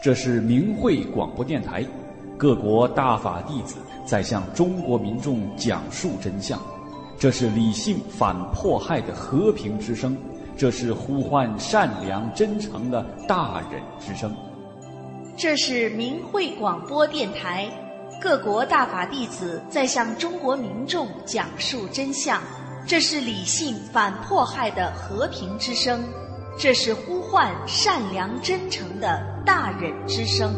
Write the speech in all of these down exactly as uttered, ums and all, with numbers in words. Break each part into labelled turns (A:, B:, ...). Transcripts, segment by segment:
A: 这是明慧广播电台，各国大法弟子在向中国民众讲述真相。这是理性反迫害的和平之声，这是呼唤善良真诚的大忍之声。
B: 这是明慧广播电台，各国大法弟子在向中国民众讲述真相。这是理性反迫害的和平之声，这是呼唤善良真诚的大忍之声。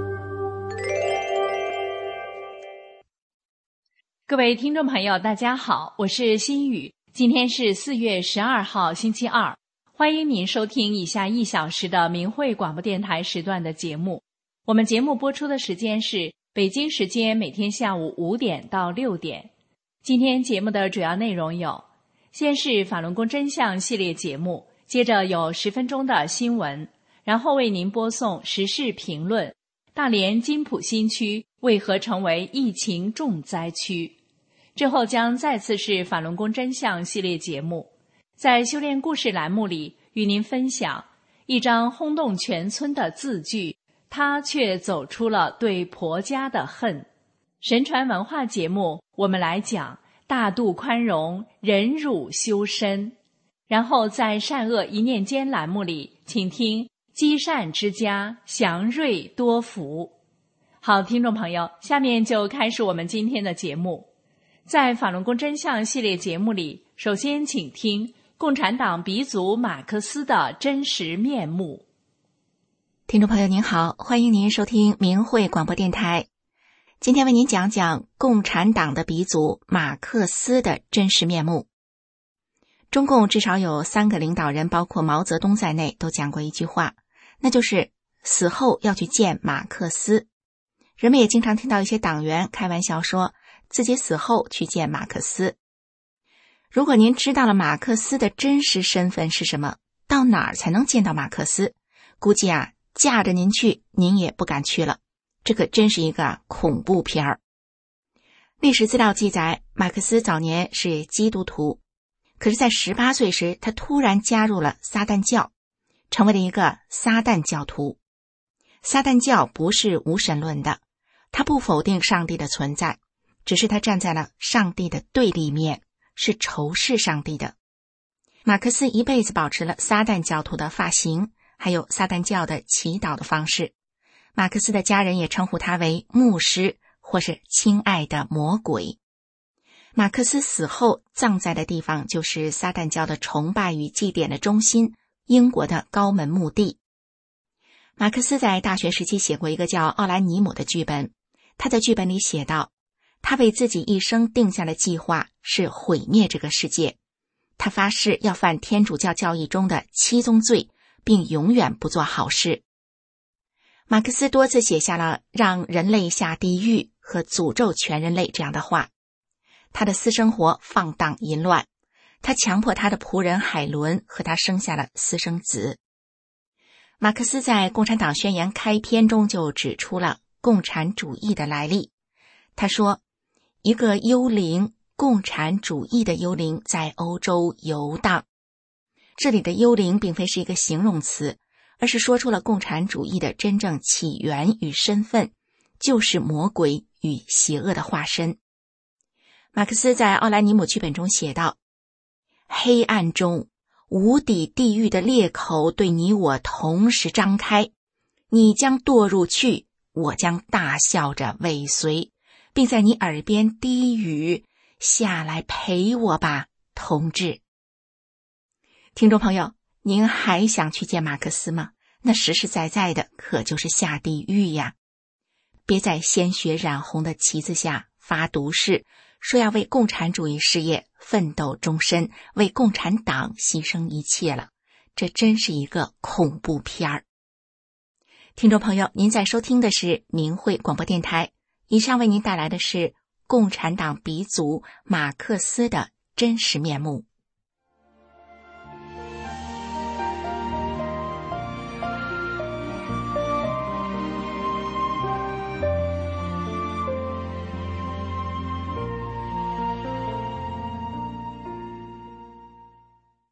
C: 各位听众朋友，大家好，我是心雨。今天是四月十二号，星期二，欢迎您收听以下一小时的明慧广播电台时段的节目。我们节目播出的时间是北京时间每天下午五点到六点。今天节目的主要内容有：先是法轮功真相系列节目，接着有十分钟的新闻，然后为您播送时事评论。大连金浦新区为何成为疫情重灾区？之后将再次是法轮功真相系列节目，在修炼故事栏目里与您分享一张轰动全村的字句，他却走出了对婆家的恨。神传文化节目我们来讲大度宽容，忍辱修身。然后在善恶一念间栏目里，请听积善之家，祥瑞多福。好，听众朋友，下面就开始我们今天的节目。在法轮功真相系列节目里，首先请听共产党鼻祖马克思的真实面目。
D: 听众朋友您好，欢迎您收听明慧广播电台。今天为您讲讲共产党的鼻祖马克思的真实面目。中共至少有三个领导人，包括毛泽东在内，都讲过一句话，那就是死后要去见马克思。人们也经常听到一些党员开玩笑说自己死后去见马克思。如果您知道了马克思的真实身份是什么，到哪儿才能见到马克思，估计啊架着您去您也不敢去了。这可真是一个恐怖片儿。历史资料记载，马克思早年是基督徒，可是在十八岁时他突然加入了撒旦教，成为了一个撒旦教徒。撒旦教不是无神论的，他不否定上帝的存在，只是他站在了上帝的对立面，是仇视上帝的。马克思一辈子保持了撒旦教徒的发型，还有撒旦教的祈祷的方式。马克思的家人也称呼他为牧师或是亲爱的魔鬼。马克思死后葬在的地方就是撒旦教的崇拜与祭典的中心，英国的高门墓地。马克思在大学时期写过一个叫《奥兰尼姆》的剧本，他在剧本里写道，他为自己一生定下的计划是毁灭这个世界。他发誓要犯天主教教义中的七宗罪，并永远不做好事。马克思多次写下了让人类下地狱和诅咒全人类这样的话。他的私生活放荡淫乱，他强迫他的仆人海伦和他生下了私生子。马克思在《共产党宣言》开篇中就指出了共产主义的来历。他说，一个幽灵，共产主义的幽灵在欧洲游荡。这里的幽灵并非是一个形容词，而是说出了共产主义的真正起源与身份，就是魔鬼与邪恶的化身。马克思在《奥兰尼姆》剧本中写道，黑暗中无底地狱的裂口对你我同时张开，你将堕入去，我将大笑着尾随，并在你耳边低语，下来陪我吧，同志。听众朋友，您还想去见马克思吗？那实实在在的可就是下地狱呀！别在鲜血染红的旗子下发毒誓，说要为共产主义事业奋斗终身，为共产党牺牲一切了，这真是一个恐怖片儿。听众朋友，您在收听的是明慧广播电台，以上为您带来的是共产党鼻祖马克思的真实面目。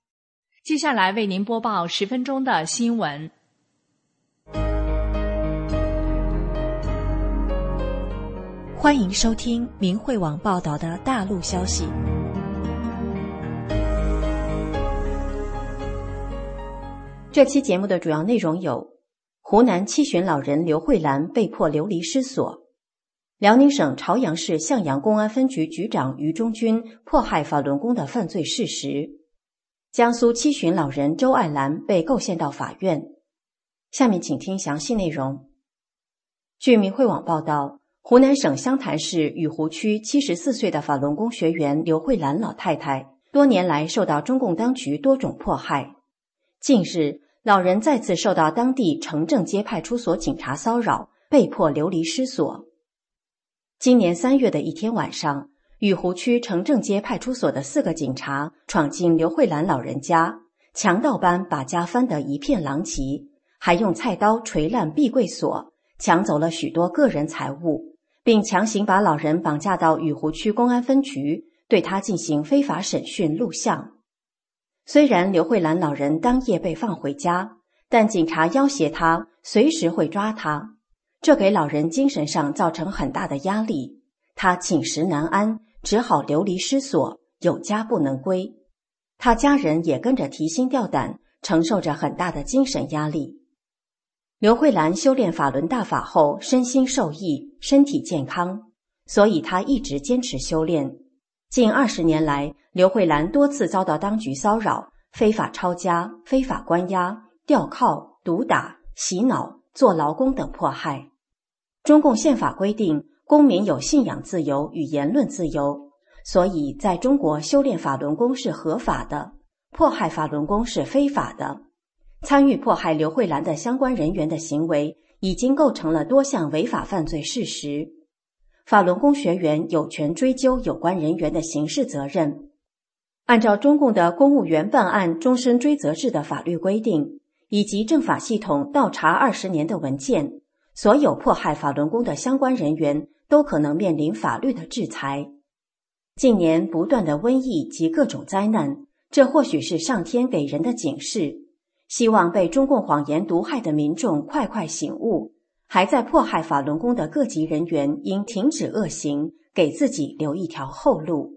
C: 接下来为您播报十分钟的新闻。
E: 欢迎收听明慧网报道的大陆消息。
F: 这期节目的主要内容有：湖南七旬老人刘慧兰被迫流离失所；辽宁省朝阳市向阳公安分局局长于中军迫害法轮功的犯罪事实；江苏七旬老人周爱兰被构陷到法院。下面请听详细内容。据明慧网报道，湖南省湘潭市雨湖区七十四岁的法轮功学员刘慧兰老太太，多年来受到中共当局多种迫害。近日，老人再次受到当地城正街派出所警察骚扰，被迫流离失所。今年三月的一天晚上，雨湖区城正街派出所的四个警察闯进刘慧兰老人家，强盗般把家翻得一片狼藉，还用菜刀锤烂壁柜锁，抢走了许多个人财物，并强行把老人绑架到雨湖区公安分局，对他进行非法审讯录像。虽然刘慧兰老人当夜被放回家，但警察要挟他，随时会抓他，这给老人精神上造成很大的压力，他寝食难安，只好流离失所，有家不能归。他家人也跟着提心吊胆，承受着很大的精神压力。刘慧兰修炼法轮大法后，身心受益，身体健康，所以她一直坚持修炼。近二十年来，刘慧兰多次遭到当局骚扰，非法抄家、非法关押、吊铐、毒打、洗脑、做劳工等迫害。中共宪法规定，公民有信仰自由与言论自由，所以在中国修炼法轮功是合法的，迫害法轮功是非法的。参与迫害刘慧兰的相关人员的行为已经构成了多项违法犯罪事实。法轮功学员有权追究有关人员的刑事责任。按照中共的公务员办案终身追责制的法律规定，以及政法系统倒查二十年的文件，所有迫害法轮功的相关人员都可能面临法律的制裁。近年不断的瘟疫及各种灾难，这或许是上天给人的警示，希望被中共谎言毒害的民众快快醒悟，还在迫害法轮功的各级人员应停止恶行，给自己留一条后路。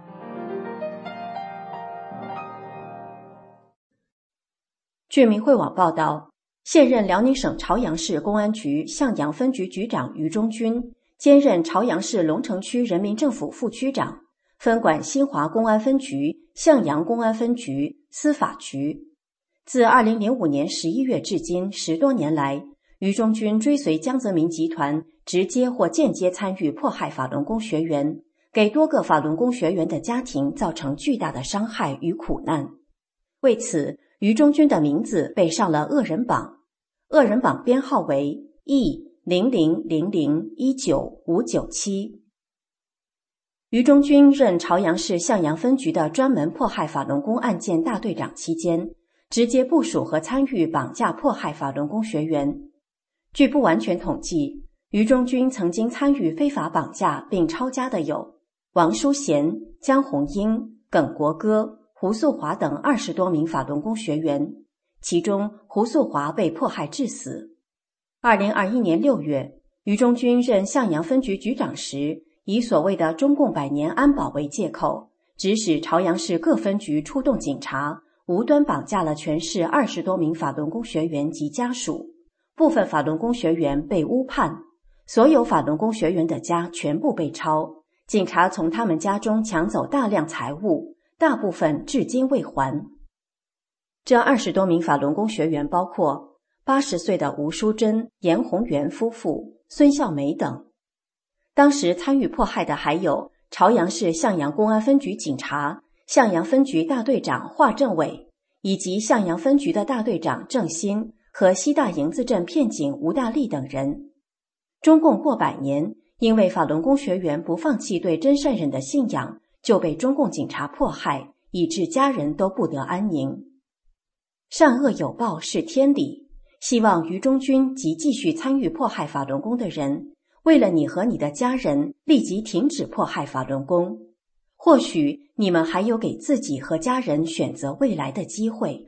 F: 据明慧网报道，现任辽宁省朝阳市公安局向阳分局局长于中军，兼任朝阳市龙城区人民政府副区长，分管新华公安分局、向阳公安分局、司法局。自二零零五年十一月至今十多年来，于中军追随江泽民集团，直接或间接参与迫害法轮功学员，给多个法轮功学员的家庭造成巨大的伤害与苦难。为此，于中军的名字被上了恶人榜，恶人榜编号为 E 零零零零一九五九七。于中军任朝阳市向阳分局的专门迫害法轮功案件大队长期间，直接部署和参与绑架迫害法轮功学员。据不完全统计，于中军曾经参与非法绑架并抄家的有王淑贤、江红英、耿国歌、胡素华等二十多名法轮功学员，其中胡素华被迫害致死。二零二一年六月，于中军任向阳分局局长时，以所谓的中共百年安保为借口，指使朝阳市各分局出动警察，无端绑架了全市二十多名法轮功学员及家属。部分法轮功学员被误判，所有法轮功学员的家全部被抄，警察从他们家中抢走大量财物，大部分至今未还。这二十多名法轮功学员包括八十岁的吴淑珍、严宏元夫妇、孙孝梅等。当时参与迫害的还有朝阳市向阳公安分局警察、向阳分局大队长华政伟，以及向阳分局的大队长郑鑫和西大营子镇片警吴大力等人。中共过百年，因为法轮功学员不放弃对真善忍的信仰，就被中共警察迫害，以致家人都不得安宁。善恶有报是天理，希望于中军及继续参与迫害法轮功的人，为了你和你的家人，立即停止迫害法轮功。或许你们还有给自己和家人选择未来的机会。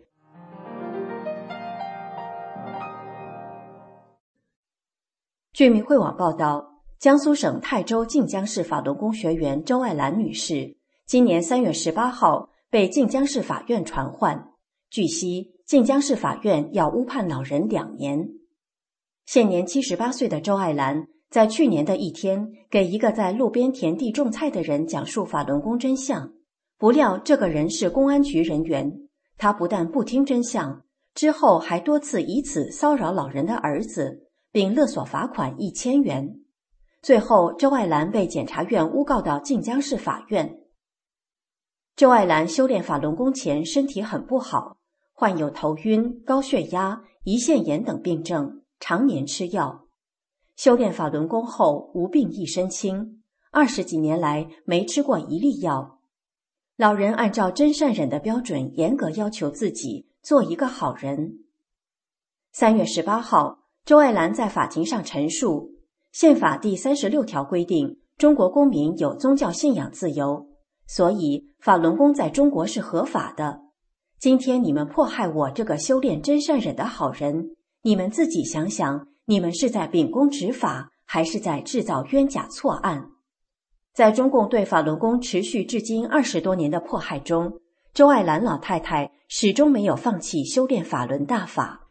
F: 据明慧网报道， 江苏省泰州晋江市法轮功学员周爱兰女士，今年三月十八号被晋江市法院传唤。据悉，晋江市法院要误判老人两年。现年七十八岁的周爱兰，在去年的一天，给一个在路边田地种菜的人讲述法轮功真相，不料这个人是公安局人员，他不但不听真相，之后还多次以此骚扰老人的儿子，并勒索罚款一千元。最后，周爱兰被检察院诬告到晋江市法院。周爱兰修炼法轮功前身体很不好，患有头晕、高血压、胰腺炎等病症，常年吃药。修炼法轮功后无病一身轻，二十几年来没吃过一粒药。老人按照真善忍的标准严格要求自己做一个好人。三月十八号，周爱兰在法庭上陈述，宪法第三十六条规定，中国公民有宗教信仰自由，所以法轮功在中国是合法的。今天你们迫害我这个修炼真善忍的好人，你们自己想想，你们是在秉公执法，还是在制造冤假错案？在中共对法轮功持续至今二十多年的迫害中，周爱兰老太太始终没有放弃修炼法轮大法。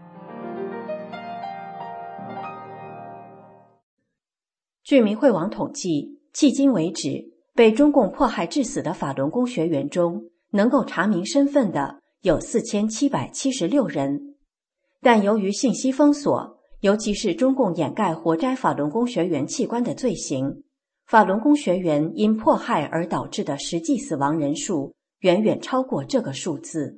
F: 据明慧网统计，迄今为止，被中共迫害致死的法轮功学员中，能够查明身份的有四千七百七十六人。但由于信息封锁，尤其是中共掩盖活摘法轮功学员器官的罪行，法轮功学员因迫害而导致的实际死亡人数远远超过这个数字。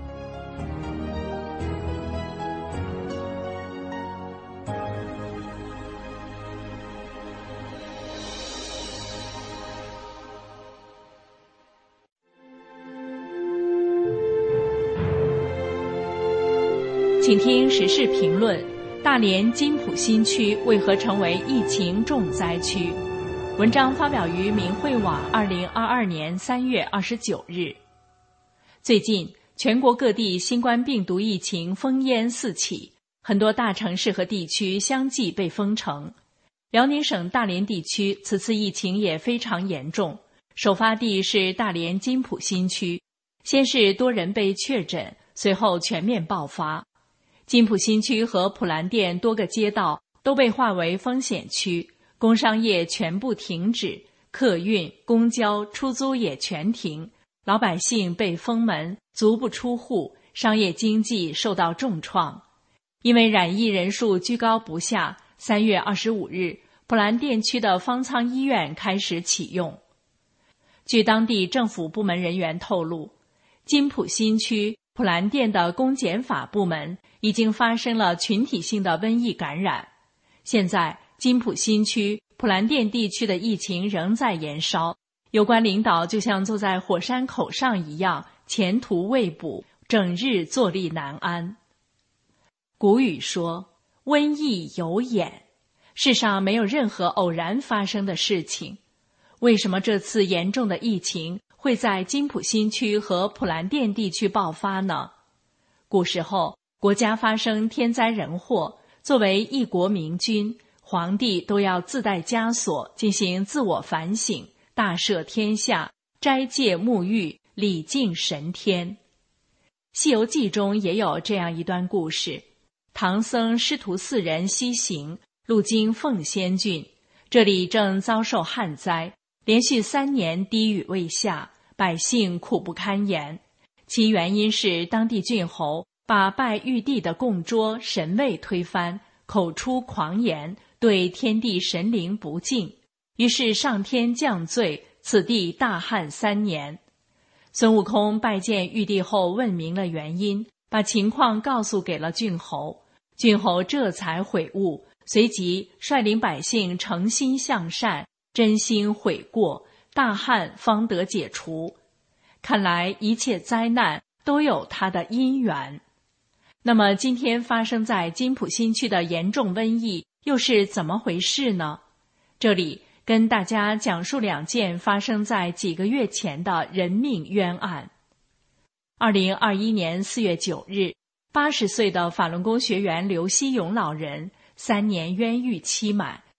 C: 请听时事评论：大连金浦新区为何成为疫情重灾区？文章发表于明慧网二零二二年三月二十九日。最近，全国各地新冠病毒疫情烽烟四起，很多大城市和地区相继被封城。辽宁省大连地区此次疫情也非常严重，首发地是大连金浦新区，先是多人被确诊，随后全面爆发。金浦新区和普兰店多个街道都被划为风险区，工商业全部停止，客运、公交、出租也全停，老百姓被封门，足不出户，商业经济受到重创。因为染疫人数居高不下，三月二十五日，普兰店区的方舱医院开始启用。据当地政府部门人员透露，金浦新区普兰店的公检法部门已经发生了群体性的瘟疫感染。现在金浦新区普兰店地区的疫情仍在延烧，有关领导就像坐在火山口上一样，前途未卜，整日坐立难安。古语说，瘟疫有眼，世上没有任何偶然发生的事情。为什么这次严重的疫情会在金浦新区和普兰店地区爆发呢？古时候，国家发生天灾人祸，作为一国明君，皇帝都要自带枷锁，进行自我反省，大赦天下，斋戒沐浴，礼敬神天。《西游记》中也有这样一段故事，唐僧师徒四人西行，路经凤仙郡，这里正遭受旱灾，连续三年滴雨未下，百姓苦不堪言。其原因是当地郡侯把拜玉帝的供桌神位推翻，口出狂言，对天地神灵不敬，于是上天降罪，此地大旱三年。孙悟空拜见玉帝后问明了原因，把情况告诉给了郡侯，郡侯这才悔悟，随即率领百姓诚心向善，真心悔过，大旱方得解除。看来一切灾难都有它的因缘。那么今天发生在金浦新区的严重瘟疫又是怎么回事呢？这里跟大家讲述两件发生在几个月前的人命冤案。二零二一年四月九日，八十岁的法轮功学员刘希勇老人三年冤狱期满，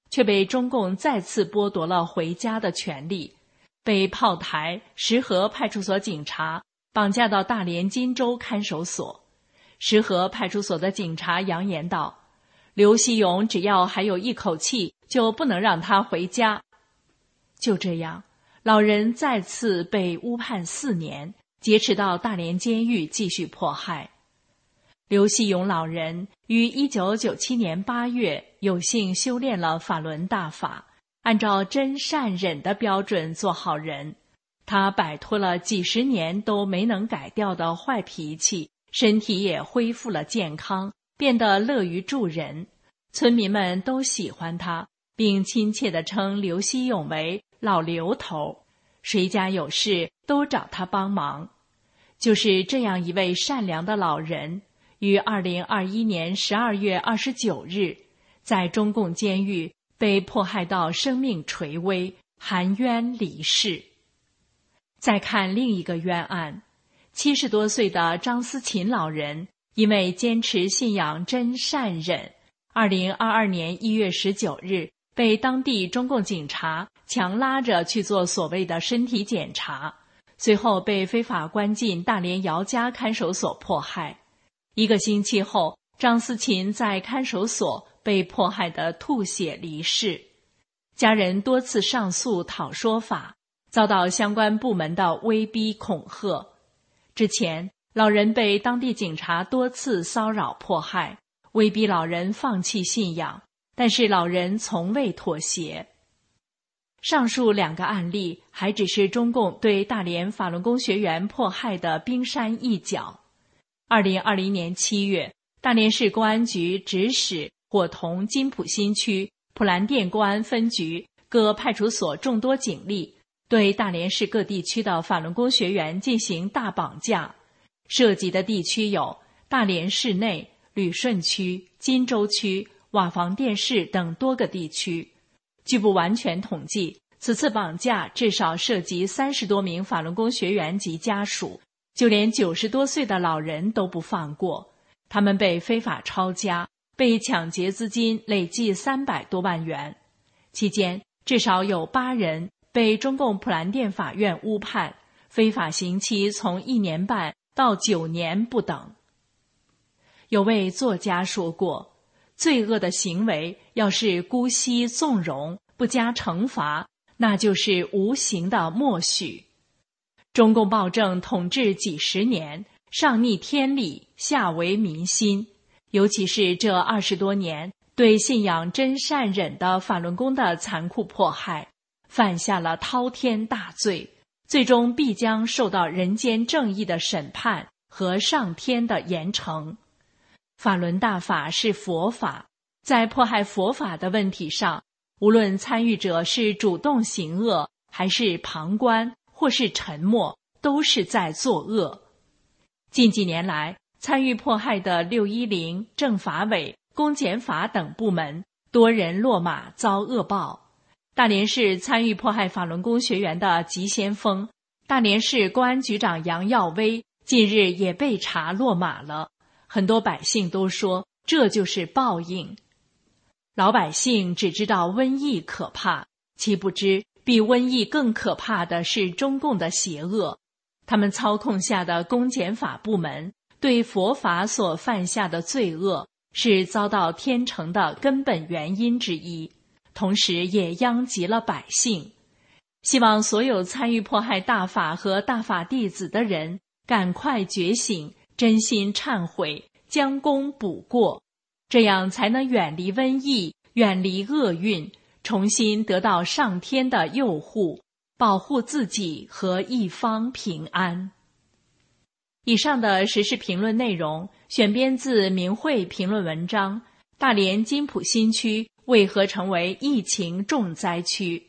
C: 却被中共再次剥夺了回家的权利，被炮台、石河派出所警察绑架到大连金州看守所。石河派出所的警察扬言道，刘锡勇只要还有一口气，就不能让他回家。就这样，老人再次被误判四年，劫持到大连监狱继续迫害。刘锡勇老人于一九九七年八月有幸修炼了法轮大法，按照真善忍的标准做好人。他摆脱了几十年都没能改掉的坏脾气，身体也恢复了健康，变得乐于助人。村民们都喜欢他，并亲切地称刘锡勇为老刘头，谁家有事都找他帮忙。就是这样一位善良的老人，于二零二一年十二月二十九日，在中共监狱被迫害到生命垂危，含冤离世。再看另一个冤案，七十多岁的张思琴老人因为坚持信仰真善忍，二零二二年一月十九日被当地中共警察强拉着去做所谓的身体检查，随后被非法关进大连姚家看守所迫害。一个星期后，张思琴在看守所被迫害得吐血离世。家人多次上诉讨说法，遭到相关部门的威逼恐吓。之前，老人被当地警察多次骚扰迫害，威逼老人放弃信仰，但是老人从未妥协。上述两个案例还只是中共对大连法轮功学员迫害的冰山一角。二零二零年七月，大连市公安局指使伙同金浦新区、普兰店公安分局各派出所众多警力，对大连市各地区的法轮功学员进行大绑架，涉及的地区有大连市内、旅顺区、金州区、瓦房店市等多个地区。据不完全统计，此次绑架至少涉及三十多名法轮功学员及家属，就连九十多岁的老人都不放过。他们被非法抄家，被抢劫资金累计三百多万元。期间，至少有八人被中共普兰店法院误判，非法刑期从一年半到九年不等。有位作家说过，罪恶的行为要是姑息纵容，不加惩罚，那就是无形的默许。中共暴政统治几十年，上逆天理，下违民心，尤其是这二十多年对信仰真善忍的法轮功的残酷迫害，犯下了滔天大罪，最终必将受到人间正义的审判和上天的严惩。法轮大法是佛法，在迫害佛法的问题上，无论参与者是主动行恶，还是旁观，或是沉默，都是在作恶。近几年来，参与迫害的六一零、政法委、公检法等部门，多人落马遭恶报。大连市参与迫害法轮功学员的急先锋，大连市公安局长杨耀威近日也被查落马了。很多百姓都说这就是报应。老百姓只知道瘟疫可怕，岂不知比瘟疫更可怕的是中共的邪恶。他们操控下的公检法部门对佛法所犯下的罪恶，是遭到天惩的根本原因之一，同时也殃及了百姓。希望所有参与迫害大法和大法弟子的人赶快觉醒，真心忏悔，将功补过，这样才能远离瘟疫，远离厄运，重新得到上天的佑护，保护自己和一方平安。以上的时事评论内容选编自明慧评论文章，大连金浦新区为何成为疫情重灾区？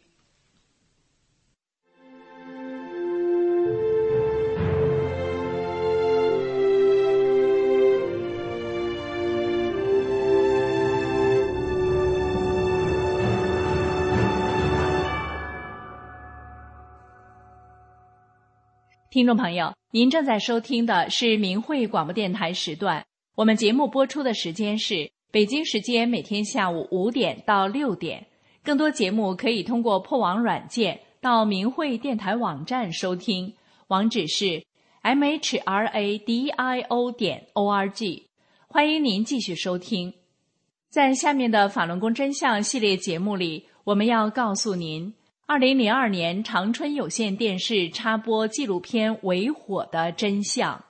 C: 听众朋友，您正在收听的是明慧广播电台时段，我们节目播出的时间是北京时间每天下午五点到六点， 更多节目可以通过破网软件到明慧电台网站收听，网址是 m h r a d i o 点 o r g。 欢迎您继续收听。在下面的法轮功真相系列节目里，我们要告诉您二零零二年长春有线电视插播纪录片《为火》的真相。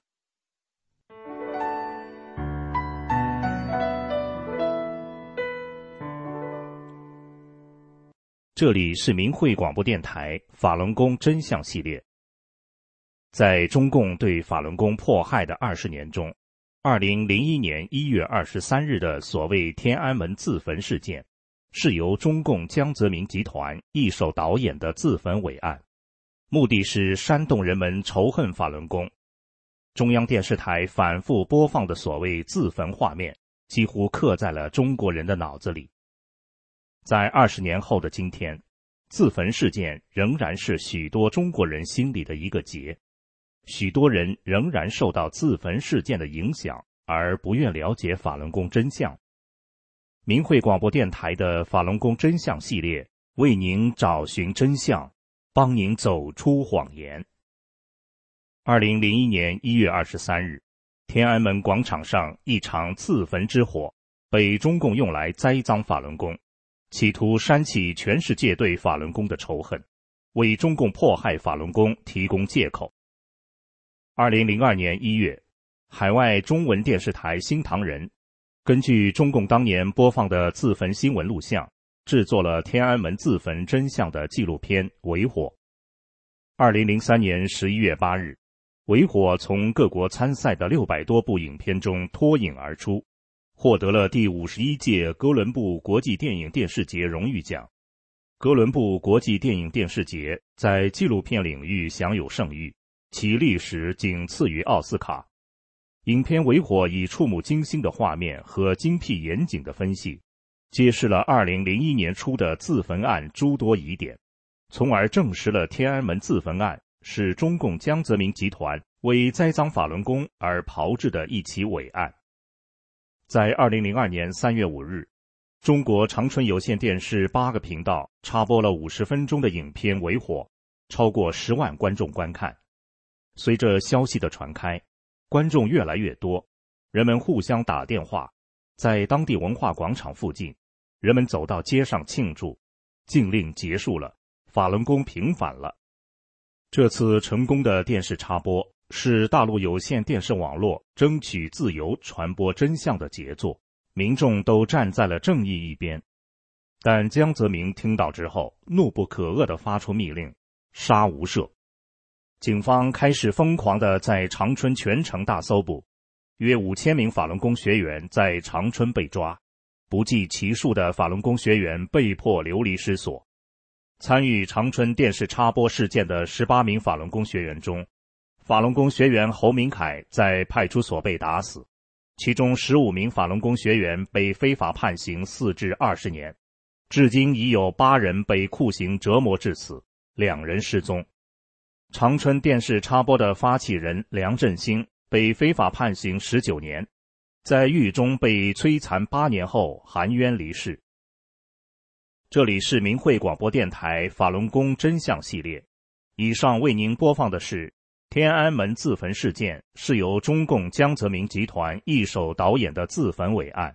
G: 这里是明慧广播电台法轮功真相系列。在中共对法轮功迫害的二十年中，二零零一年一月二十三日的所谓天安门自焚事件，是由中共江泽民集团一手导演的自焚伟案，目的是煽动人们仇恨法轮功。中央电视台反复播放的所谓自焚画面，几乎刻在了中国人的脑子里。在二十年后的今天，自焚事件仍然是许多中国人心里的一个结，许多人仍然受到自焚事件的影响，而不愿了解法轮功真相。明慧广播电台的法轮功真相系列，为您找寻真相，帮您走出谎言。二零零一年一月二十三日，天安门广场上一场自焚之火，被中共用来栽赃法轮功，企图煽起全世界对法轮功的仇恨，为中共迫害法轮功提供借口。二零零二年一月，海外中文电视台新唐人根据中共当年播放的自焚新闻录像，制作了天安门自焚真相的纪录片《为火》。二零零三年十一月八日，《为火》从各国参赛的六百多部影片中脱颖而出，获得了第五十一届哥伦布国际电影电视节荣誉奖。哥伦布国际电影电视节在纪录片领域享有盛誉，其历史仅次于奥斯卡。影片《为火》以触目惊心的画面和精辟严谨的分析，揭示了二零零一年初的自焚案诸多疑点，从而证实了天安门自焚案是中共江泽民集团为栽赃法轮功而炮制的一起伟案。在二零零二年三月五日，中国长春有线电视八个频道插播了五十分钟的影片《为火》，超过十万观众观看。随着消息的传开，观众越来越多，人们互相打电话，在当地文化广场附近，人们走到街上庆祝，禁令结束了，法轮功平反了。这次成功的电视插播是大陆有线电视网络争取自由传播真相的杰作，民众都站在了正义一边。但江泽民听到之后，怒不可遏地发出密令，杀无赦。警方开始疯狂地在长春全城大搜捕，约五千名法轮功学员在长春被抓，不计其数的法轮功学员被迫流离失所。参与长春电视插播事件的十八名法轮功学员中，法轮功学员侯明凯在派出所被打死，其中十五名法轮功学员被非法判刑四至二十年，至今已有八人被酷刑折磨致死，两人失踪。长春电视插播的发起人梁振兴被非法判刑十九年，在狱中被摧残八年后含冤离世。这里是明慧广播电台法轮功真相系列，以上为您播放的是天安门自焚事件是由中共江泽民集团一手导演的自焚伟案。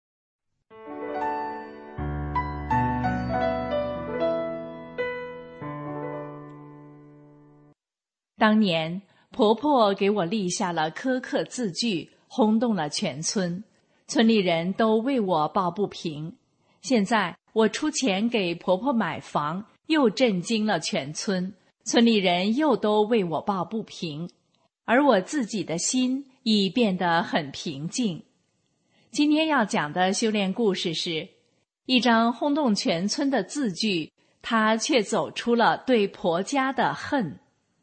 C: 当年婆婆给我立下了苛刻字据，轰动了全村，村里人都为我抱不平。现在我出钱给婆婆买房，又震惊了全村，村里人又都为我抱不平，而我自己的心已变得很平静。今天要讲的修炼故事是一张轰动全村的字据，她却走出了对婆家的恨。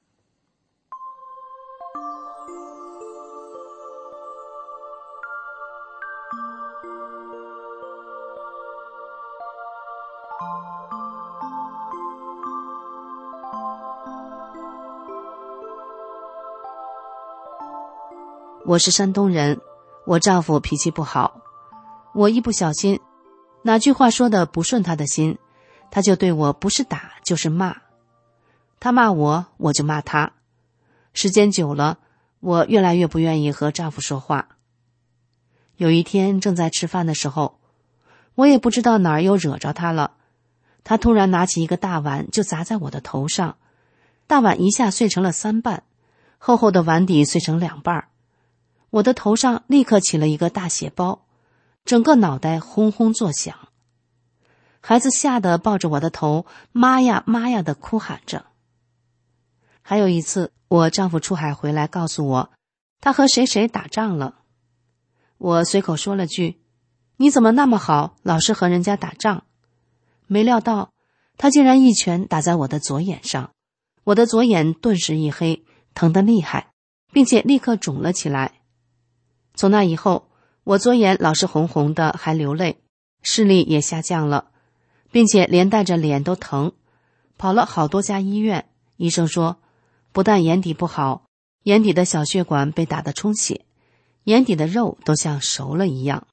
H: 我是山东人，我丈夫脾气不好，我一不小心，哪句话说的不顺他的心， 他就对我不是打就是骂，他骂我，我就骂他。时间久了，我越来越不愿意和丈夫说话。有一天正在吃饭的时候，我也不知道哪儿又惹着他了，他突然拿起一个大碗就砸在我的头上，大碗一下碎成了三半，厚厚的碗底碎成两半，我的头上立刻起了一个大血包，整个脑袋轰轰作响。孩子吓得抱着我的头，妈呀妈呀地哭喊着。还有一次，我丈夫出海回来告诉我，他和谁谁打仗了。我随口说了句，你怎么那么好，老是和人家打仗？没料到他竟然一拳打在我的左眼上，我的左眼顿时一黑，疼得厉害，并且立刻肿了起来。从那以后，我左眼老是红红的，还流泪，视力也下降了，并且连带着脸都疼，跑了好多家医院，医生说不但眼底不好，眼底的小血管被打得充血，眼底的肉都像熟了一样。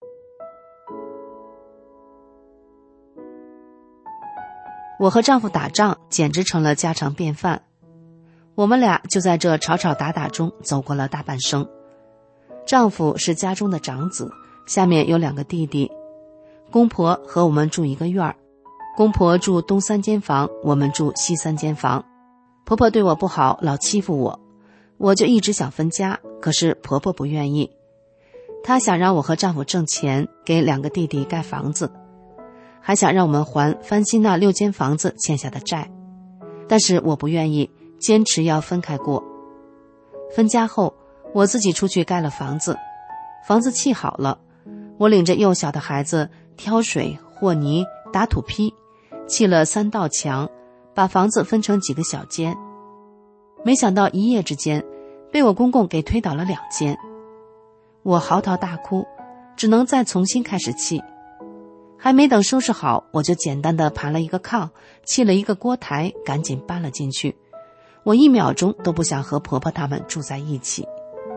H: 我和丈夫打仗简直成了家常便饭，我们俩就在这吵吵打打中走过了大半生。丈夫是家中的长子，下面有两个弟弟，公婆和我们住一个院儿，公婆住东三间房，我们住西三间房。婆婆对我不好，老欺负我，我就一直想分家，可是婆婆不愿意。她想让我和丈夫挣钱，给两个弟弟盖房子，还想让我们还翻新那六间房子欠下的债，但是我不愿意，坚持要分开过。分家后，我自己出去盖了房子，房子砌好了，我领着幼小的孩子挑水、和泥、打土坯，砌了三道墙，把房子分成几个小间。没想到一夜之间被我公公给推倒了两间，我嚎啕大哭，只能再重新开始砌。还没等收拾好，我就简单的盘了一个炕，砌了一个锅台，赶紧搬了进去。我一秒钟都不想和婆婆他们住在一起。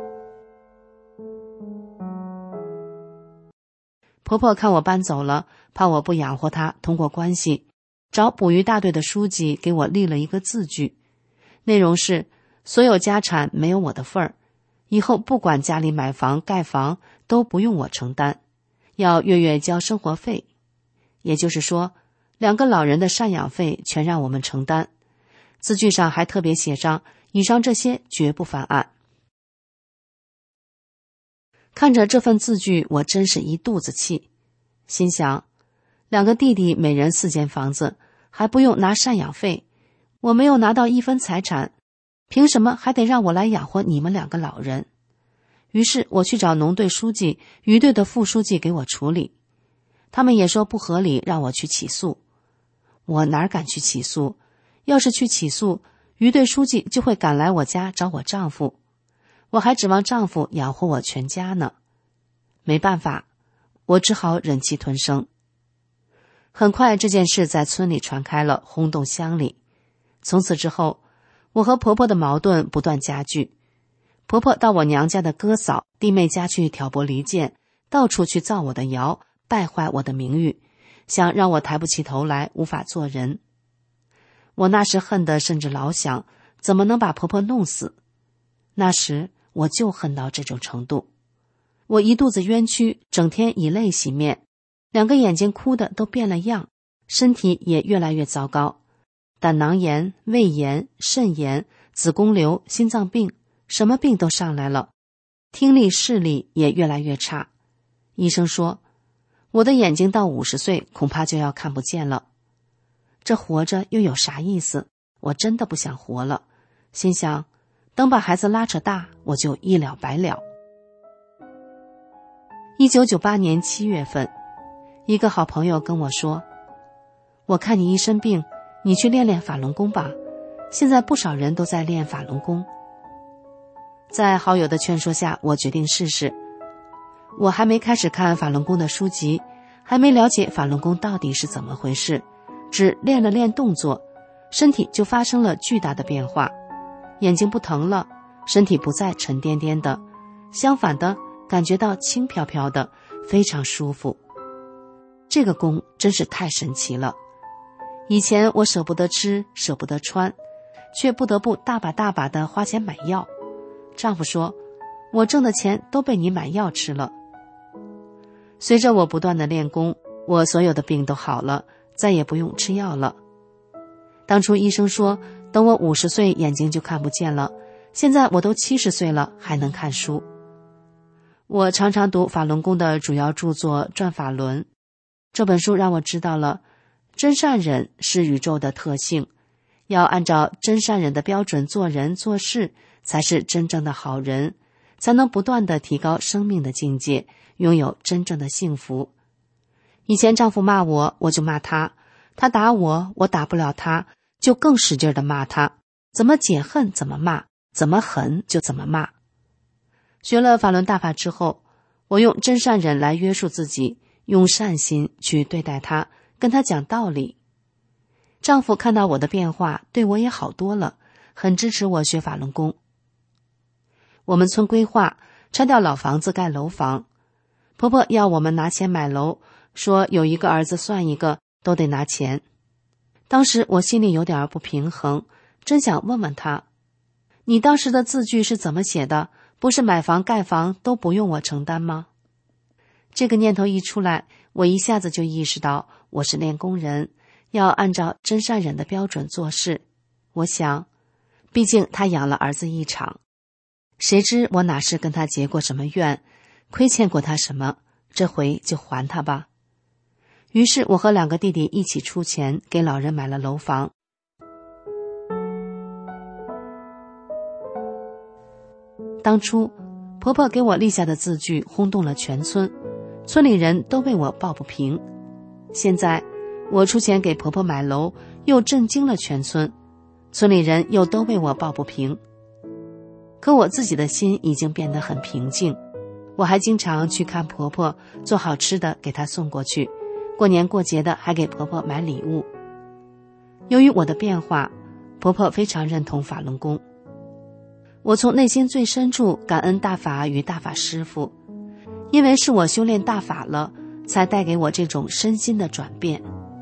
H: 婆婆看我搬走了，怕我不养活她，通过关系找捕鱼大队的书记给我立了一个字据，内容是所有家产没有我的份儿，以后不管家里买房盖房都不用我承担，要月月交生活费，也就是说两个老人的赡养费全让我们承担。字据上还特别写上以上这些绝不翻案。看着这份字据，我真是一肚子气，心想两个弟弟每人四间房子，还不用拿赡养费，我没有拿到一分财产，凭什么还得让我来养活你们两个老人？于是我去找农队书记、渔队的副书记给我处理，他们也说不合理，让我去起诉。我哪敢去起诉？要是去起诉，渔队书记就会赶来我家找我丈夫，我还指望丈夫养活我全家呢。没办法，我只好忍气吞声。很快这件事在村里传开了，轰动乡里。从此之后，我和婆婆的矛盾不断加剧。婆婆到我娘家的哥嫂、弟妹家去挑拨离间，到处去造我的谣，败坏我的名誉，想让我抬不起头来，无法做人。我那时恨得甚至老想，怎么能把婆婆弄死？那时我就恨到这种程度。我一肚子冤屈，整天以泪洗面，两个眼睛哭得都变了样，身体也越来越糟糕，胆囊炎、胃炎、肾炎、子宫瘤、心脏病，什么病都上来了，听力视力也越来越差。医生说我的眼睛到五十岁恐怕就要看不见了。这活着又有啥意思？我真的不想活了，心想等把孩子拉扯大，我就一了百了。一九九八年七月份，一个好朋友跟我说，我看你一身病，你去练练法轮功吧，现在不少人都在练法轮功。在好友的劝说下，我决定试试。我还没开始看法轮功的书籍，还没了解法轮功到底是怎么回事，只练了练动作，身体就发生了巨大的变化，眼睛不疼了，身体不再沉甸甸的，相反的感觉到轻飘飘的，非常舒服。这个功真是太神奇了。 以前我舍不得吃，舍不得穿，却不得不大把大把的花钱买药。丈夫说，我挣的钱都被你买药吃了。随着我不断的练功，我所有的病都好了，再也不用吃药了。当初医生说，等我五十岁眼睛就看不见了，现在我都七十岁了，还能看书。我常常读法轮功的主要著作《转法轮》，这本书让我知道了真善忍是宇宙的特性，要按照真善忍的标准做人做事，才是真正的好人，才能不断地提高生命的境界，拥有真正的幸福。以前丈夫骂我，我就骂他，他打我，我打不了他，就更使劲地骂他，怎么解恨怎么骂，怎么狠就怎么骂。学了法轮大法之后，我用真善忍来约束自己，用善心去对待他，跟他讲道理。丈夫看到我的变化，对我也好多了，很支持我学法轮功。我们村规划拆掉老房子盖楼房，婆婆要我们拿钱买楼，说有一个儿子算一个，都得拿钱。当时我心里有点不平衡，真想问问她，你当时的字据是怎么写的？不是买房盖房都不用我承担吗？这个念头一出来，我一下子就意识到我是练功人，要按照真善忍的标准做事。我想，毕竟他养了儿子一场，谁知我哪是跟他结过什么怨，亏欠过他什么，这回就还他吧。于是我和两个弟弟一起出钱给老人买了楼房。当初婆婆给我立下的字据轰动了全村，村里人都为我抱不平。现在我出钱给婆婆买楼，又震惊了全村，村里人又都为我抱不平。可我自己的心已经变得很平静，我还经常去看婆婆，做好吃的给她送过去，过年过节的还给婆婆买礼物。由于我的变化，婆婆非常认同法轮功。我从内心最深处感恩大法与大法师父，因为是我修炼大法了，才带给我这种身心的转变。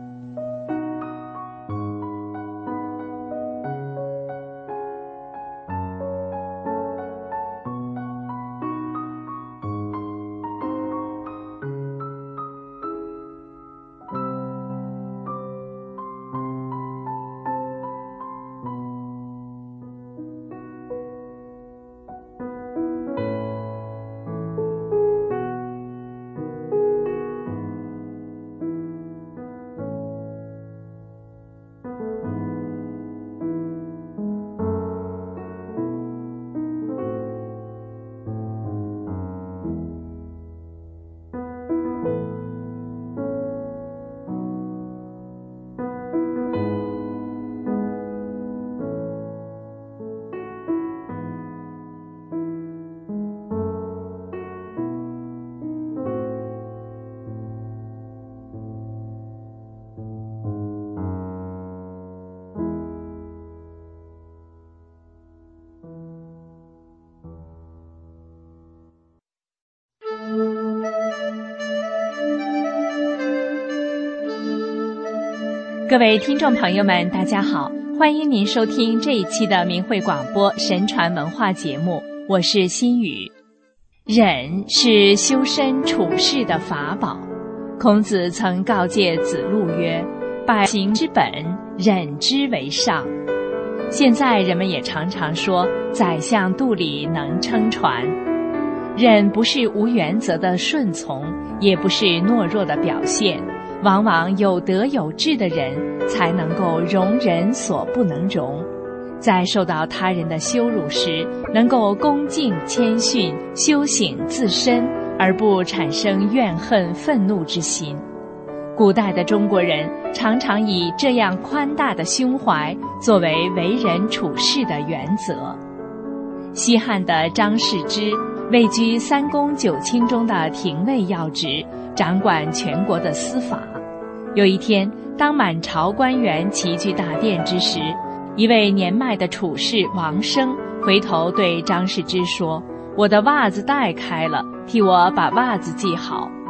C: 各位听众朋友们，大家好，欢迎您收听这一期的明慧广播神传文化节目，我是心语。忍是修身处世的法宝，孔子曾告诫子路曰：百行之本，忍之为上。现在人们也常常说宰相肚里能撑船，忍不是无原则的顺从，也不是懦弱的表现，往往有德有智的人才能够容人所不能容，在受到他人的羞辱时，能够恭敬谦逊，修醒自身，而不产生怨恨愤怒之心。古代的中国人常常以这样宽大的胸怀作为为人处事的原则。西汉的张世之位居三公九卿中的廷尉要职，掌管全国的司法。有一天，当满朝官员齐聚大殿之时，一位年迈的处士王生回头对张世之说：我的袜子带开了，替我把袜子系好。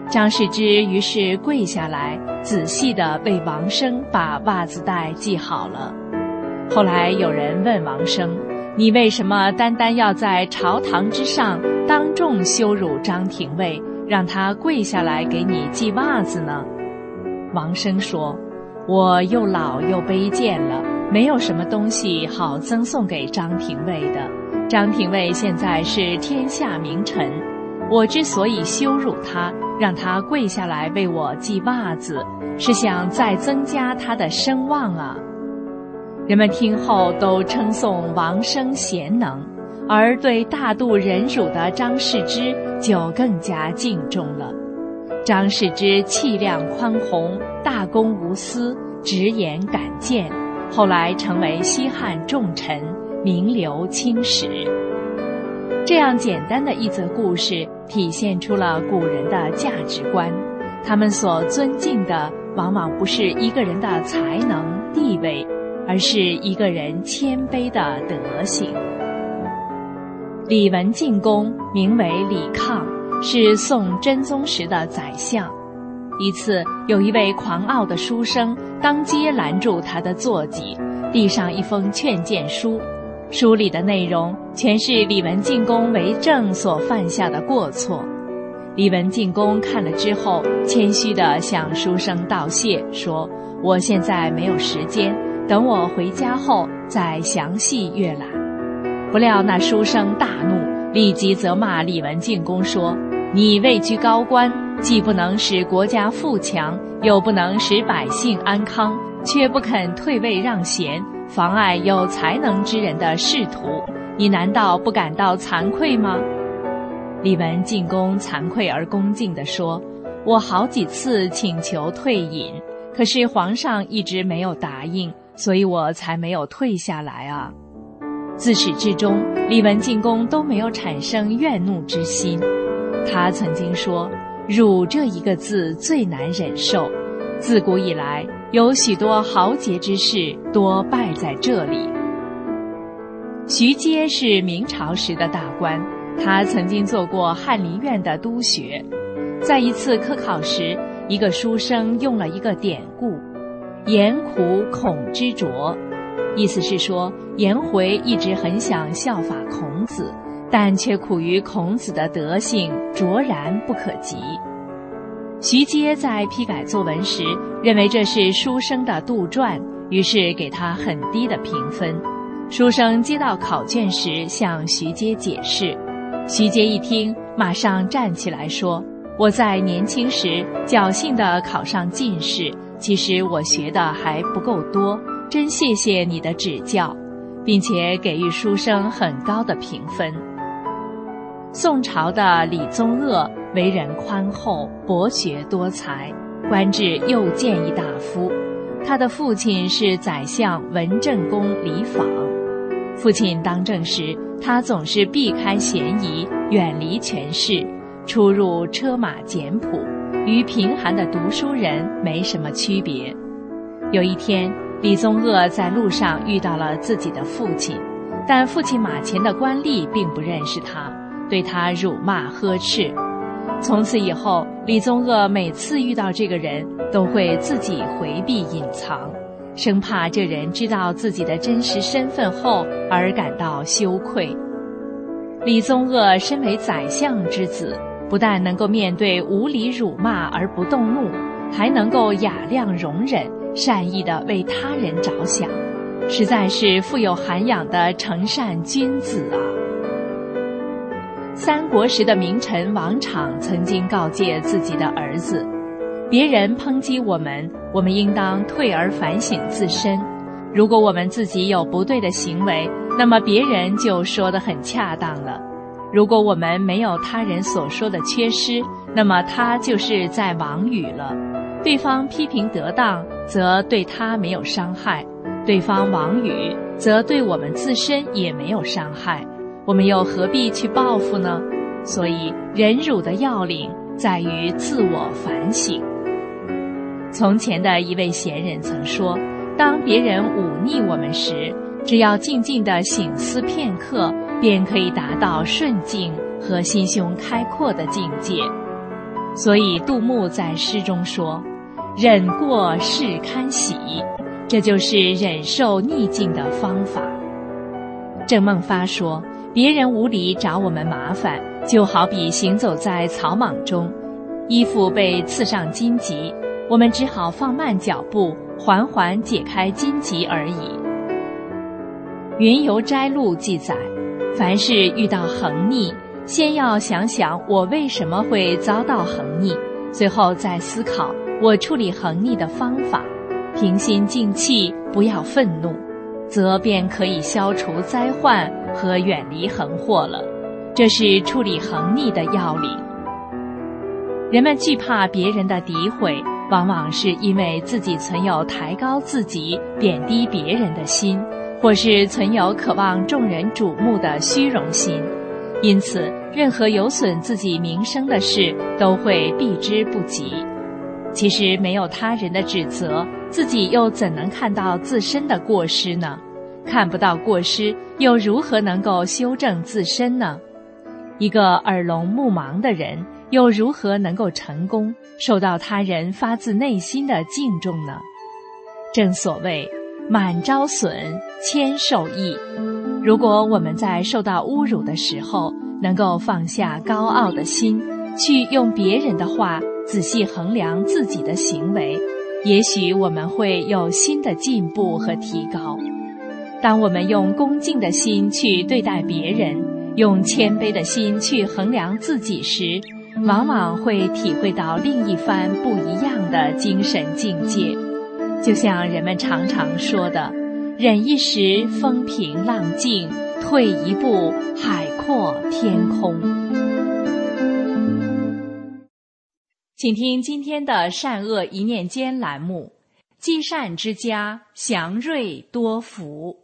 C: 张世之于是跪下来，仔细地为王生把袜子带系好了。后来有人问王生，你为什么单单要在朝堂之上当众羞辱张廷尉，让他跪下来给你系袜子呢？王生说，我又老又卑贱了，没有什么东西好赠送给张廷尉的。张廷尉现在是天下名臣，我之所以羞辱他，让他跪下来为我系袜子，是想再增加他的声望啊。人们听后都称颂王生贤能，而对大度忍辱的张世之就更加敬重了。张世之气量宽宏，大公无私，直言敢谏，后来成为西汉重臣，名留青史。这样简单的一则故事，体现出了古人的价值观。他们所尊敬的，往往不是一个人的才能、地位，而是一个人谦卑的德行。李文进公名为李抗，是宋真宗时的宰相。一次，有一位狂傲的书生当街拦住他的坐骑，递上一封劝谏书，书里的内容全是李文进公为政所犯下的过错。李文进公看了之后，谦虚地向书生道谢，说：我现在没有时间，等我回家后再详细阅览。不料那书生大怒，立即责骂李文进公说：你位居高官，既不能使国家富强，又不能使百姓安康，却不肯退位让贤，妨碍有才能之人的仕途，你难道不感到惭愧吗？李文进公惭愧而恭敬地说：我好几次请求退隐，可是皇上一直没有答应，所以我才没有退下来啊。自始至终，李文进公都没有产生怨怒之心。他曾经说：辱这一个字最难忍受，自古以来有许多豪杰之士多败在这里。徐阶是明朝时的大官，他曾经做过翰林院的督学。在一次科考时，一个书生用了一个典故：颜苦孔之拙，意思是说颜回一直很想效法孔子，但却苦于孔子的德性卓然不可及。徐阶在批改作文时，认为这是书生的杜撰，于是给他很低的评分。书生接到考卷时向徐阶解释，徐阶一听，马上站起来说：我在年轻时侥幸地考上进士，其实我学的还不够多，真谢谢你的指教，并且给予书生很高的评分。宋朝的李宗鄂为人宽厚，博学多才，官至右谏议大夫。他的父亲是宰相文正公李昉。父亲当政时，他总是避开嫌疑，远离权势，出入车马简朴，与贫寒的读书人没什么区别。有一天，李宗鄂在路上遇到了自己的父亲，但父亲马前的官吏并不认识他，对他辱骂呵斥。从此以后，李宗鄂每次遇到这个人，都会自己回避隐藏，生怕这人知道自己的真实身份后而感到羞愧。李宗鄂身为宰相之子，不但能够面对无理辱骂而不动怒，还能够雅量容忍，善意地为他人着想，实在是富有涵养的诚善君子啊。三国时的名臣王昶曾经告诫自己的儿子：别人抨击我们，我们应当退而反省自身。如果我们自己有不对的行为，那么别人就说得很恰当了；如果我们没有他人所说的缺失，那么他就是在妄语了。对方批评得当，则对他没有伤害；对方妄语，则对我们自身也没有伤害。我们又何必去报复呢？所以忍辱的要领在于自我反省。从前的一位贤人曾说，当别人忤逆我们时，只要静静地省思片刻，便可以达到顺境和心胸开阔的境界。 所以杜牧在诗中说：忍过是堪喜，这就是忍受逆境的方法。郑孟发说，别人无理找我们麻烦，就好比行走在草莽中，衣服被刺上荆棘，我们只好放慢脚步，缓缓解开荆棘而已。云游摘录记载，凡是遇到横逆，先要想想我为什么会遭到横逆，随后再思考我处理横逆的方法，平心静气，不要愤怒，则便可以消除灾患和远离横祸了。这是处理横逆的要领。人们惧怕别人的诋毁，往往是因为自己存有抬高自己、贬低别人的心，或是存有渴望众人瞩目的虚荣心，因此任何有损自己名声的事都会避之不及。其实没有他人的指责，自己又怎能看到自身的过失呢？看不到过失，又如何能够修正自身呢？一个耳聋目盲的人，又如何能够成功，受到他人发自内心的敬重呢？正所谓满招损，谦受益。如果我们在受到侮辱的时候，能够放下高傲的心，去用别人的话仔细衡量自己的行为，也许我们会有新的进步和提高。当我们用恭敬的心去对待别人，用谦卑的心去衡量自己时，往往会体会到另一番不一样的精神境界。就像人们常常说的，忍一时风平浪静，退一步海阔天空。请听今天的善恶一念间栏目，积善之家，祥瑞多福。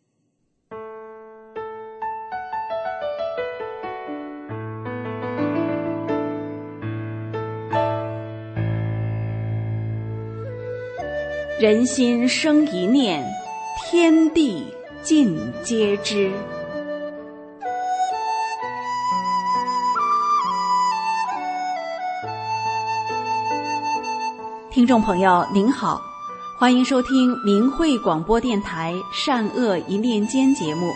I: 人心生一念，天地尽皆知。听众朋友您好，欢迎收听明慧广播电台善恶一念间节目。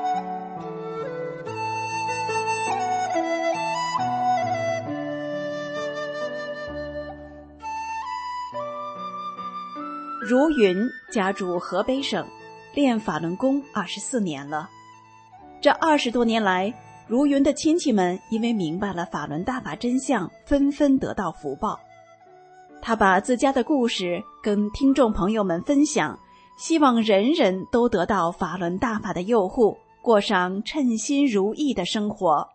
I: 如云家住河北省，练法轮功二十四年了。这二十多年来，如云的亲戚们因为明白了法轮大法真相，纷纷得到福报。他把自家的故事跟听众朋友们分享，希望人人都得到法轮大法的佑护，过上称心如意的生活。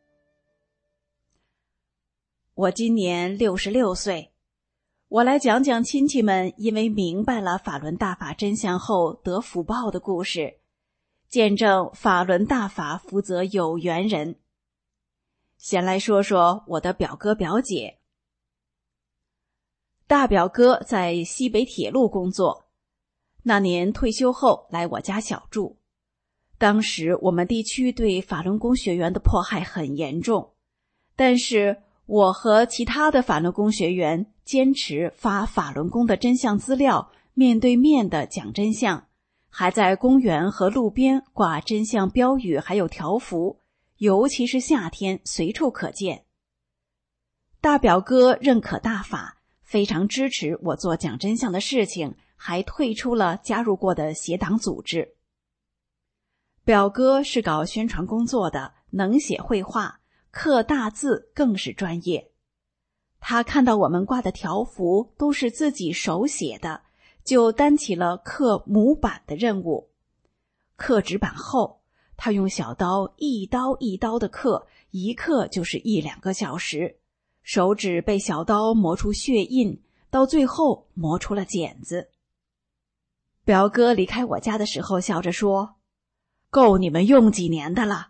I: 我今年六十六岁，我来讲讲亲戚们因为明白了法轮大法真相后得福报的故事，见证法轮大法福泽有缘人。先来说说我的表哥表姐。大表哥在西北铁路工作，那年退休后来我家小住。当时我们地区对法轮功学员的迫害很严重，但是我和其他的法轮功学员坚持发法轮功的真相资料，面对面的讲真相，还在公园和路边挂真相标语还有条幅，尤其是夏天随处可见。大表哥认可大法，非常支持我做讲真相的事情，还退出了加入过的邪党组织。表哥是搞宣传工作的，能写绘画，刻大字更是专业。他看到我们挂的条幅都是自己手写的，就担起了刻模板的任务。刻纸板后，他用小刀一刀一刀的刻，一刻就是一两个小时，手指被小刀磨出血印，到最后磨出了茧子。表哥离开我家的时候笑着说，够你们用几年的了。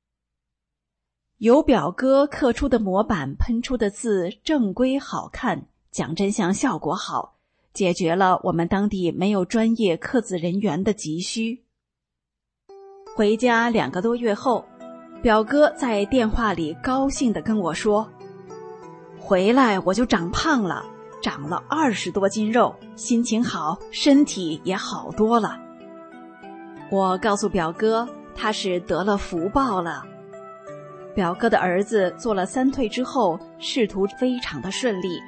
I: 由表哥刻出的模板喷出的字正规好看，讲真相效果好，解决了我们当地没有专业刻字人员的急需。回家两个多月后，表哥在电话里高兴地跟我说， 回来我就长胖了，长了二十多斤肉，心情好，身体也好多了。我告诉表哥，他是得了福报了。表哥的儿子做了三退之后，仕途非常的顺利。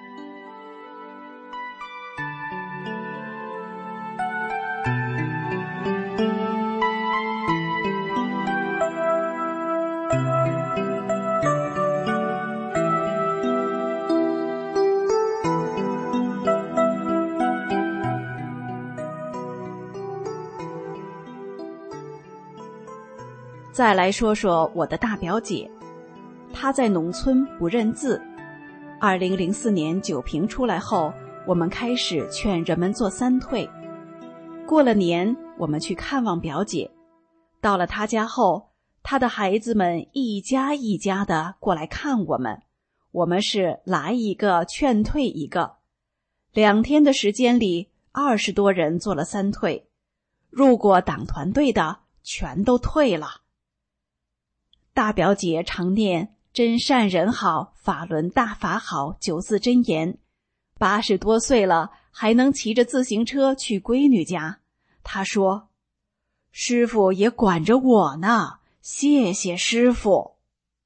I: 再来说说我的大表姐，她在农村不认字。二零零四年九评出来后，我们开始劝人们做三退。过了年，我们去看望表姐，到了她家后，她的孩子们一家一家的过来看我们，我们是来一个劝退一个。两天的时间里，二十多人做了三退，入过党团队的全都退了。大表姐常念真善人好，法轮大法好九字真言，八十多岁了还能骑着自行车去闺女家。她说，师父也管着我呢，谢谢师父。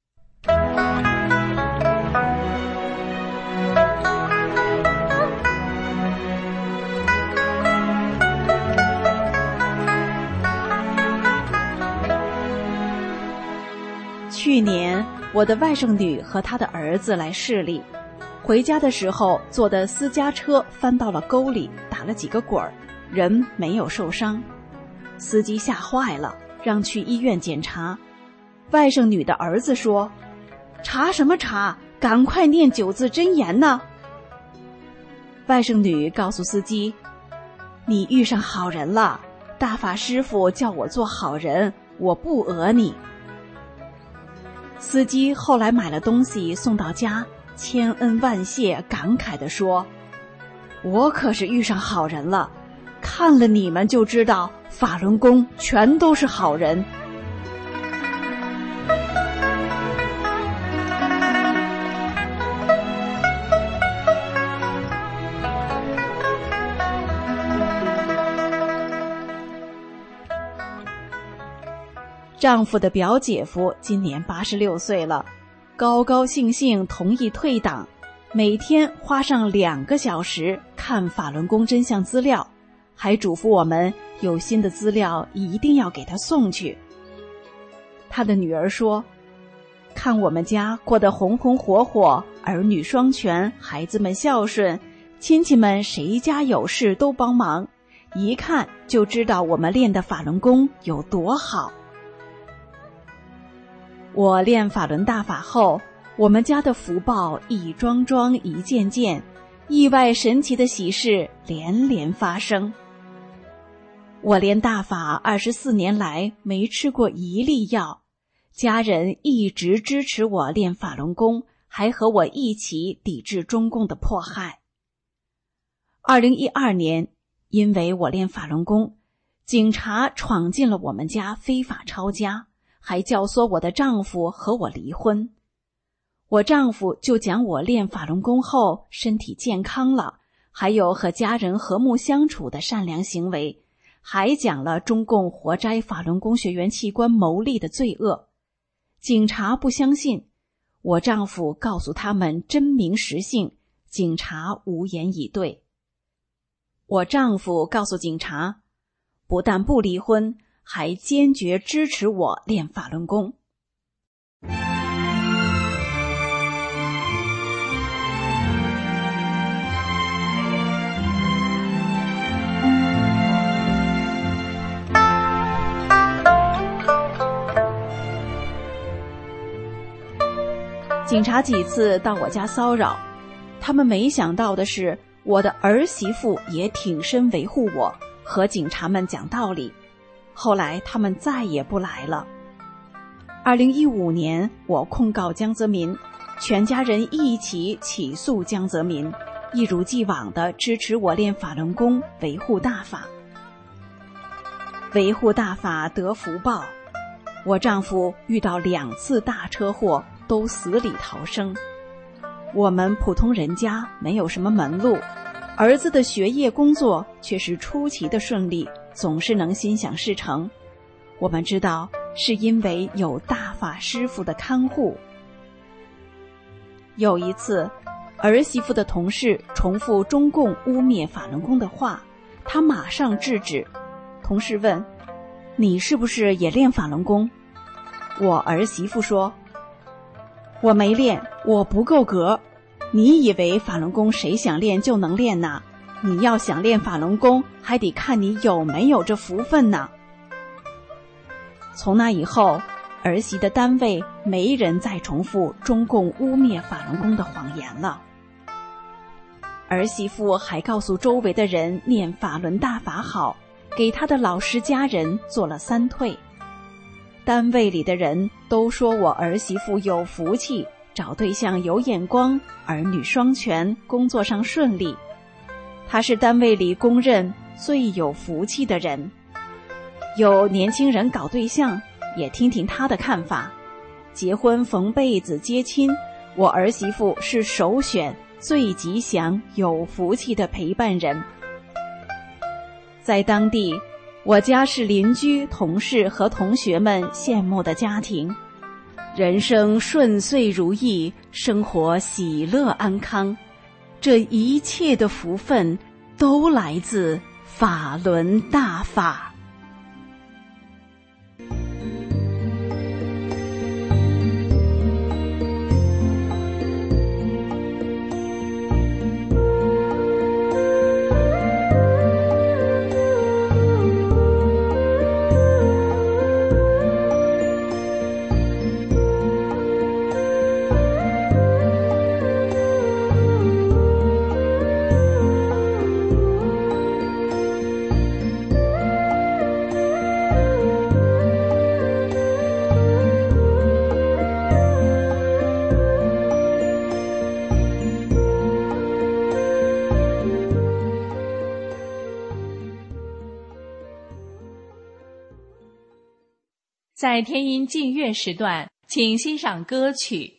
I: 去年我的外甥女和她的儿子来市里，回家的时候坐的私家车翻到了沟里，打了几个滚儿，人没有受伤。司机吓坏了，让去医院检查。外甥女的儿子说，查什么查，赶快念九字真言呢。外甥女告诉司机，你遇上好人了，大法师父叫我做好人，我不讹你。司机后来买了东西送到家，千恩万谢，感慨地说，我可是遇上好人了，看了你们就知道法轮功全都是好人。丈夫的表姐夫今年八十六岁了，高高兴兴同意退党，每天花上两个小时看法轮功真相资料，还嘱咐我们有新的资料一定要给他送去。他的女儿说，看我们家过得红红火火，儿女双全，孩子们孝顺，亲戚们谁家有事都帮忙，一看就知道我们练的法轮功有多好。我练法轮大法后，我们家的福报一桩桩一件件，意外神奇的喜事连连发生。我练大法二十四年来没吃过一粒药，家人一直支持我练法轮功，还和我一起抵制中共的迫害。二零一二年，因为我练法轮功，警察闯进了我们家非法抄家，还教唆我的丈夫和我离婚。我丈夫就讲我练法轮功后身体健康了，还有和家人和睦相处的善良行为，还讲了中共活摘法轮功学员器官牟利的罪恶。警察不相信，我丈夫告诉他们真名实姓，警察无言以对。我丈夫告诉警察，不但不离婚，还坚决支持我练法轮功。警察几次到我家骚扰，他们没想到的是，我的儿媳妇也挺身维护我，和警察们讲道理。后来他们再也不来了。二零一五年，我控告江泽民，全家人一起起诉江泽民，一如既往地支持我练法轮功，维护大法。维护大法得福报，我丈夫遇到两次大车祸，都死里逃生。 我们普通人家没有什么门路，儿子的学业工作却是出奇的顺利，总是能心想事成。我们知道是因为有大法师傅的看护。有一次，儿媳妇的同事重复中共污蔑法轮功的话，她马上制止。同事问：你是不是也练法轮功？我儿媳妇说：我没练，我不够格。你以为法轮功谁想练就能练呢？你要想练法轮功，还得看你有没有这福分呢。从那以后，儿媳的单位没人再重复中共污蔑法轮功的谎言了。儿媳妇还告诉周围的人念法轮大法好，给她的老师家人做了三退。单位里的人都说我儿媳妇有福气，找对象有眼光，儿女双全，工作上顺利。她是单位里公认最有福气的人。有年轻人搞对象，也听听她的看法。结婚缝被子接亲，我儿媳妇是首选最吉祥有福气的陪伴人。在当地，我家是邻居、同事和同学们羡慕的家庭，人生顺遂如意，生活喜乐安康，这一切的福分都来自法轮大法。
C: 在天音净乐时段，请欣赏歌曲。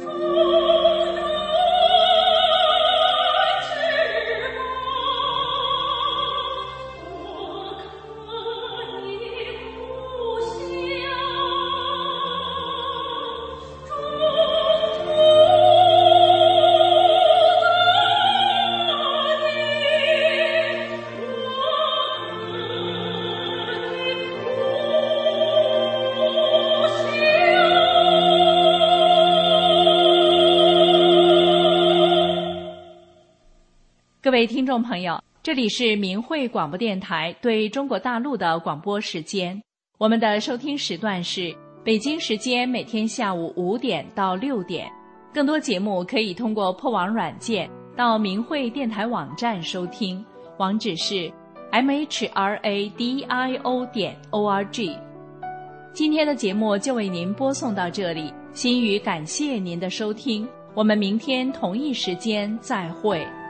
C: 各位听众朋友，这里是明慧广播电台对中国大陆的广播时间。我们的收听时段是北京时间每天下午五点到六点。更多节目可以通过破网软件到明慧电台网站收听，网址是 m h r a d i o 点 o r g。今天的节目就为您播送到这里，心语感谢您的收听，我们明天同一时间再会。